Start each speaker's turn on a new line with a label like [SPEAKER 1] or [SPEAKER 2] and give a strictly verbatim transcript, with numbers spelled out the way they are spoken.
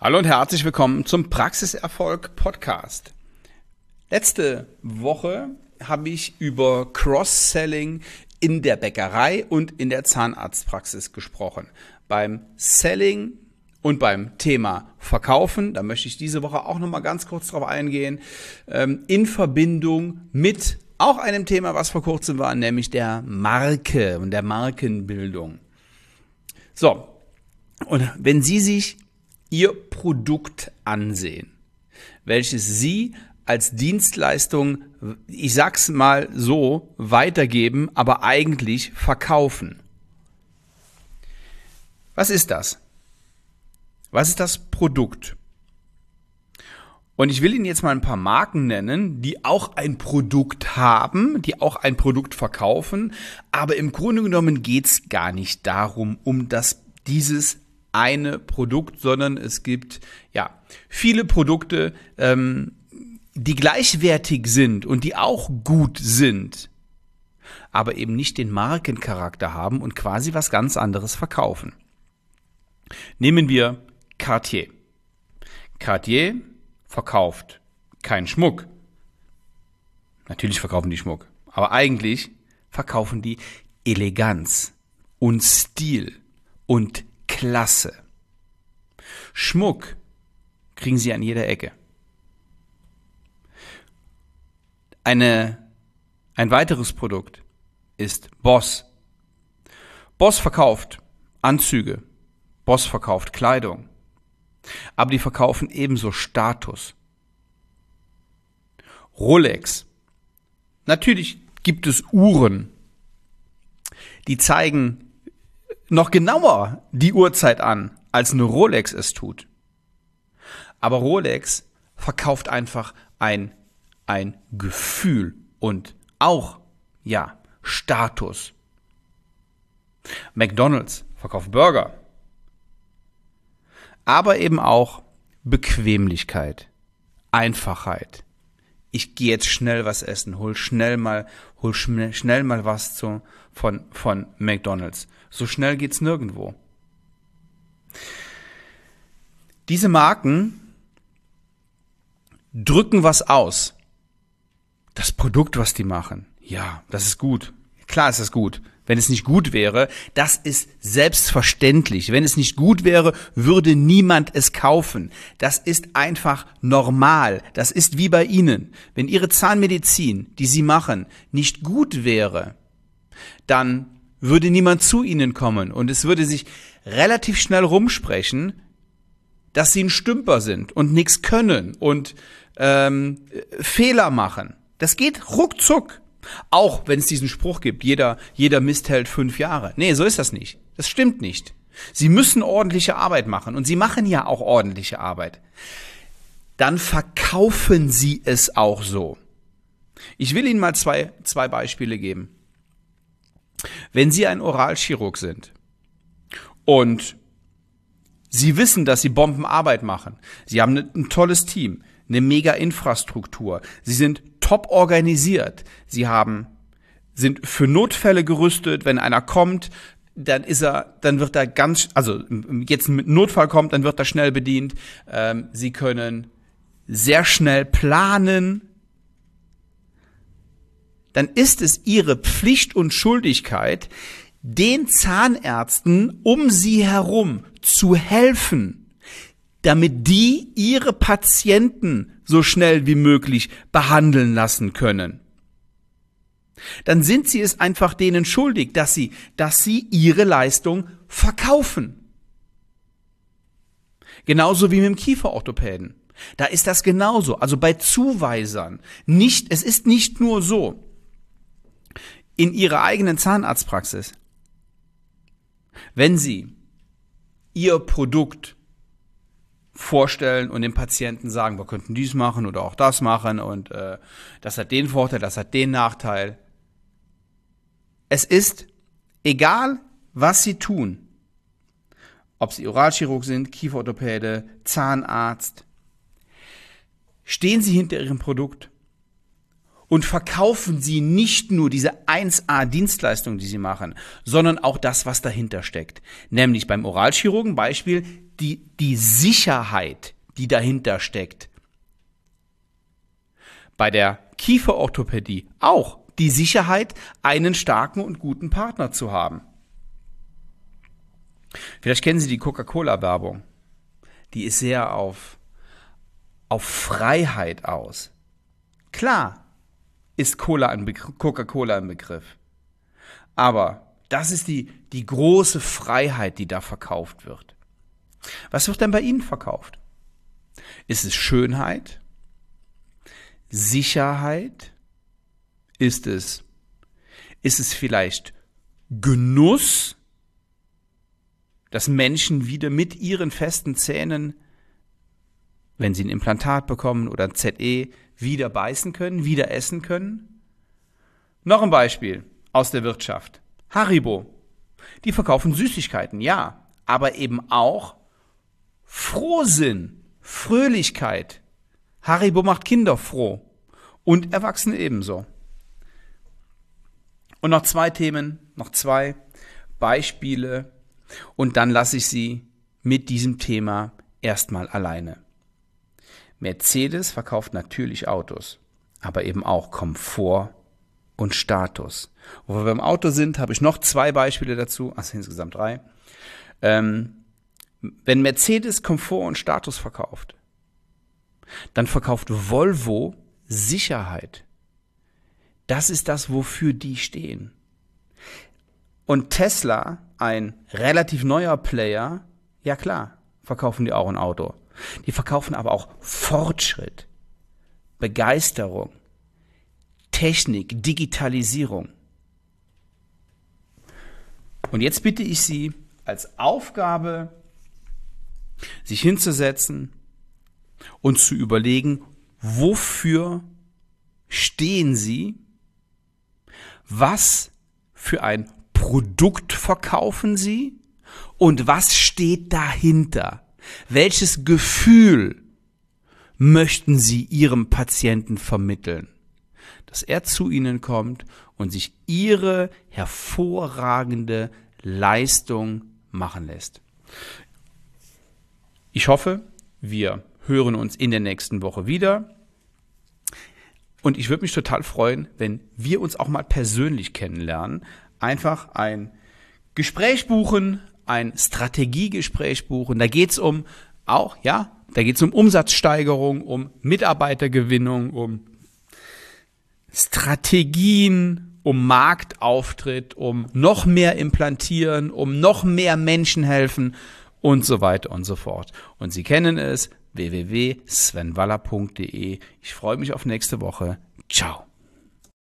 [SPEAKER 1] Hallo und herzlich willkommen zum Praxiserfolg Podcast. Letzte Woche habe ich über Cross-Selling in der Bäckerei und in der Zahnarztpraxis gesprochen. Beim Selling und beim Thema Verkaufen, da möchte ich diese Woche auch nochmal ganz kurz drauf eingehen, in Verbindung mit auch einem Thema, was vor kurzem war, nämlich der Marke und der Markenbildung. So, und wenn Sie sich Ihr Produkt ansehen, welches Sie als Dienstleistung, ich sag's mal so, weitergeben, aber eigentlich verkaufen. Was ist das? Was ist das Produkt? Und ich will Ihnen jetzt mal ein paar Marken nennen, die auch ein Produkt haben, die auch ein Produkt verkaufen, aber im Grunde genommen geht's gar nicht darum, um das, dieses eine Produkt, sondern es gibt ja viele Produkte, ähm, die gleichwertig sind und die auch gut sind, aber eben nicht den Markencharakter haben und quasi was ganz anderes verkaufen. Nehmen wir Cartier. Cartier verkauft keinen Schmuck. Natürlich verkaufen die Schmuck, aber eigentlich verkaufen die Eleganz und Stil und Klasse. Schmuck kriegen Sie an jeder Ecke. Eine, ein weiteres Produkt ist Boss. Boss verkauft Anzüge. Boss verkauft Kleidung. Aber die verkaufen ebenso Status. Rolex. Natürlich gibt es Uhren, die zeigen noch genauer die Uhrzeit an, als eine Rolex es tut. Aber Rolex verkauft einfach ein, ein Gefühl und auch, ja, Status. McDonald's verkauft Burger. Aber eben auch Bequemlichkeit, Einfachheit. Ich gehe jetzt schnell was essen, hol schnell mal, hol schnell, schnell mal was zu, von, von McDonald's. So schnell geht's nirgendwo. Diese Marken drücken was aus. Das Produkt, was die machen, ja, das ist gut. Klar ist das gut. Wenn es nicht gut wäre, das ist selbstverständlich. Wenn es nicht gut wäre, würde niemand es kaufen. Das ist einfach normal. Das ist wie bei Ihnen. Wenn Ihre Zahnmedizin, die Sie machen, nicht gut wäre, dann würde niemand zu Ihnen kommen und es würde sich relativ schnell rumsprechen, dass Sie ein Stümper sind und nichts können und ähm, Fehler machen. Das geht ruckzuck. Auch wenn es diesen Spruch gibt, jeder, jeder Mist hält fünf Jahre. Nee, so ist das nicht. Das stimmt nicht. Sie müssen ordentliche Arbeit machen und Sie machen ja auch ordentliche Arbeit. Dann verkaufen Sie es auch so. Ich will Ihnen mal zwei, zwei Beispiele geben. Wenn Sie ein Oralchirurg sind und Sie wissen, dass Sie Bombenarbeit machen, Sie haben ein tolles Team, eine mega Infrastruktur, Sie sind top organisiert, Sie haben, sind für Notfälle gerüstet, wenn einer kommt, dann ist er, dann wird er ganz, also jetzt mit Notfall kommt, dann wird er schnell bedient, ähm, Sie können sehr schnell planen, dann ist es Ihre Pflicht und Schuldigkeit, den Zahnärzten um Sie herum zu helfen, damit die ihre Patienten so schnell wie möglich behandeln lassen können. Dann sind Sie es einfach denen schuldig, dass Sie, dass Sie Ihre Leistung verkaufen. Genauso wie mit dem Kieferorthopäden. Da ist das genauso. Also bei Zuweisern. Nicht, es ist nicht nur so, in Ihrer eigenen Zahnarztpraxis, wenn Sie Ihr Produkt vorstellen und dem Patienten sagen, wir könnten dies machen oder auch das machen und äh, das hat den Vorteil, das hat den Nachteil. Es ist egal, was Sie tun, ob Sie Oralchirurg sind, Kieferorthopäde, Zahnarzt, stehen Sie hinter Ihrem Produkt und verkaufen Sie nicht nur diese eins A Dienstleistung, die Sie machen, sondern auch das, was dahinter steckt. Nämlich beim Oralchirurgen Beispiel die, die Sicherheit, die dahinter steckt. Bei der Kieferorthopädie auch die Sicherheit, einen starken und guten Partner zu haben. Vielleicht kennen Sie die Coca-Cola-Werbung. Die ist sehr auf, auf Freiheit aus. Klar ist Cola ein Begriff, Coca-Cola ein Begriff. Aber das ist die, die große Freiheit, die da verkauft wird. Was wird denn bei Ihnen verkauft? Ist es Schönheit? Sicherheit? Ist es, ist es vielleicht Genuss? Dass Menschen wieder mit ihren festen Zähnen, wenn sie ein Implantat bekommen oder ein Z E, wieder beißen können, wieder essen können? Noch ein Beispiel aus der Wirtschaft. Haribo. Die verkaufen Süßigkeiten, ja, aber eben auch Frohsinn, Fröhlichkeit. Haribo macht Kinder froh und Erwachsene ebenso. Und noch zwei Themen, noch zwei Beispiele. Und dann lasse ich Sie mit diesem Thema erstmal alleine. Mercedes verkauft natürlich Autos, aber eben auch Komfort und Status. Wo wir beim Auto sind, habe ich noch zwei Beispiele dazu, also insgesamt drei. Ähm, wenn Mercedes Komfort und Status verkauft, dann verkauft Volvo Sicherheit. Das ist das, wofür die stehen. Und Tesla, ein relativ neuer Player, ja klar, verkaufen die auch ein Auto. Die verkaufen aber auch Fortschritt, Begeisterung, Technik, Digitalisierung. Und jetzt bitte ich Sie als Aufgabe, sich hinzusetzen und zu überlegen, wofür stehen Sie, was für ein Produkt verkaufen Sie und was steht dahinter? Welches Gefühl möchten Sie Ihrem Patienten vermitteln? Dass er zu Ihnen kommt und sich Ihre hervorragende Leistung machen lässt. Ich hoffe, wir hören uns in der nächsten Woche wieder. Und ich würde mich total freuen, wenn wir uns auch mal persönlich kennenlernen. Einfach ein Gespräch buchen, ein Strategiegespräch buchen. Da geht's um auch, ja, da geht's um Umsatzsteigerung, um Mitarbeitergewinnung, um Strategien, um Marktauftritt, um noch mehr implantieren, um noch mehr Menschen helfen und so weiter und so fort. Und Sie kennen es, w w w punkt sven waller punkt de. Ich freue mich auf nächste Woche. Ciao.